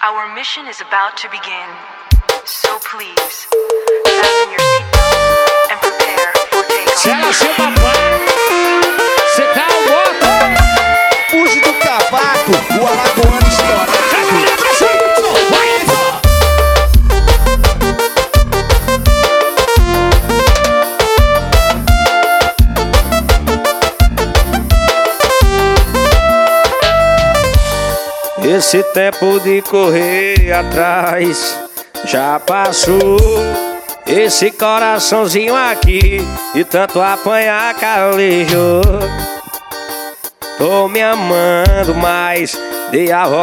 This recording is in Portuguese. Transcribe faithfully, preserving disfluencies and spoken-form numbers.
Our mission is about to begin. So please, fasten your seatbelts and prepare for takeoff. Se ela ser papai, você tá o moto. Fuge do cavaco, o alagoano estourado. Esse tempo de correr atrás já passou. Esse coraçãozinho aqui de tanto apanhar calejou. Tô me amando, mas dei a volta.